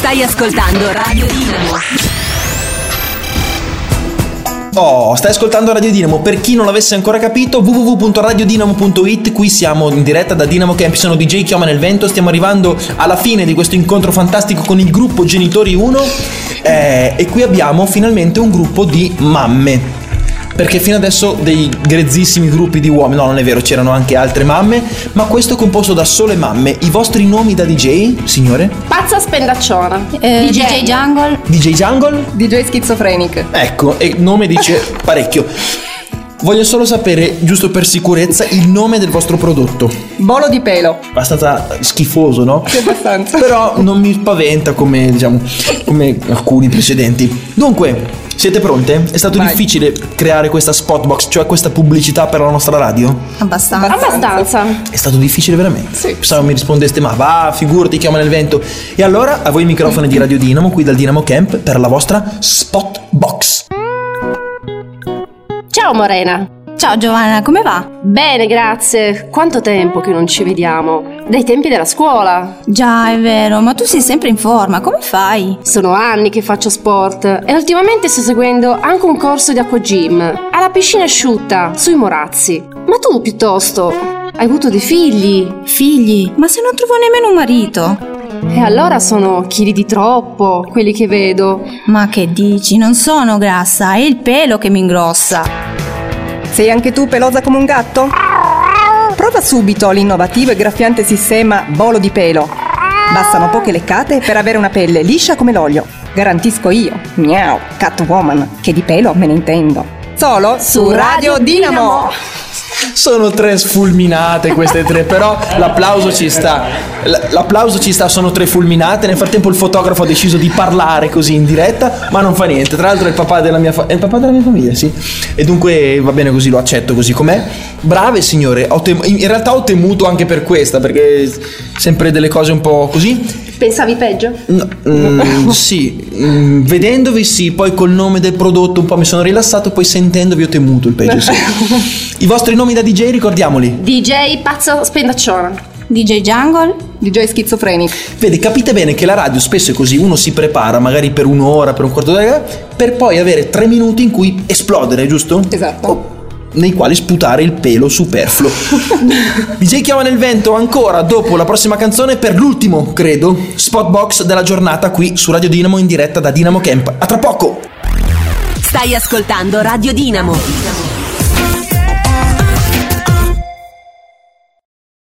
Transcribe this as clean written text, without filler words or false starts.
Stai ascoltando Radio Dinamo. Stai ascoltando Radio Dinamo. Per chi non l'avesse ancora capito, www.radiodinamo.it. Qui siamo in diretta da Dinamo Camp. Sono DJ Chioma nel Vento. Stiamo arrivando alla fine di questo incontro fantastico con il gruppo Genitori 1 e qui abbiamo finalmente un gruppo di mamme. Perché fino adesso dei grezzissimi gruppi di uomini, no, non è vero, c'erano anche altre mamme, ma questo è composto da sole mamme. I vostri nomi da DJ, signore? Pazza spendacciona. DJ Jungle. DJ Jungle? DJ Schizofrenic. Ecco, e il nome dice parecchio. Voglio solo sapere, giusto per sicurezza, il nome del vostro prodotto. Bolo di pelo. Abbastanza schifoso, no? Sì, abbastanza. Però non mi spaventa come, diciamo, come alcuni precedenti. Dunque, siete pronte? È stato difficile creare questa spotbox, cioè questa pubblicità per la nostra radio? Abbastanza. È stato difficile veramente? Sì. Pensavo mi rispondeste, ma va, figurati, Chioma nel Vento. E allora, a voi i microfoni di Radio Dinamo, qui dal Dinamo Camp, per la vostra spotbox. Ciao Morena. Ciao Giovanna, come va? Bene, grazie. Quanto tempo che non ci vediamo? Dai tempi della scuola. Già, è vero, ma tu sei sempre in forma, come fai? Sono anni che faccio sport e ultimamente sto seguendo anche un corso di acquagym alla piscina asciutta, sui Morazzi. Ma tu, piuttosto, hai avuto dei figli? Figli? Ma se non trovo nemmeno un marito? E allora sono chili di troppo, quelli che vedo. Ma che dici? Non sono grassa, è il pelo che mi ingrossa. Sei anche tu pelosa come un gatto? Prova subito l'innovativo e graffiante sistema Bolo di pelo. Bastano poche leccate per avere una pelle liscia come l'olio. Garantisco io, miau, Catwoman, che di pelo me ne intendo. Solo su Radio Dinamo. Sono tre sfulminate queste tre, però l'applauso ci sta. L'applauso ci sta, sono tre fulminate. Nel frattempo il fotografo ha deciso di parlare così in diretta, ma non fa niente. Tra l'altro è il papà della mia famiglia, sì. E dunque va bene così, lo accetto così com'è. Brave signore, in realtà ho temuto anche per questa, perché sempre delle cose un po' così. Pensavi peggio? No, sì, vedendovi sì, poi col nome del prodotto un po' mi sono rilassato, poi sentendovi ho temuto il peggio, sì. I vostri nomi da DJ, ricordiamoli. DJ Pazza spendacciona. DJ Jungle. DJ Schizofrenic. Vedi, capite bene che la radio spesso è così, uno si prepara magari per un'ora, per un quarto d'ora, per poi avere 3 minuti in cui esplodere, giusto? Esatto. Nei quali sputare il pelo superfluo. DJ Chioma nel Vento ancora dopo la prossima canzone per l'ultimo, credo, spotbox della giornata qui su Radio Dinamo in diretta da Dinamo Camp. A tra poco. Stai ascoltando Radio Dinamo.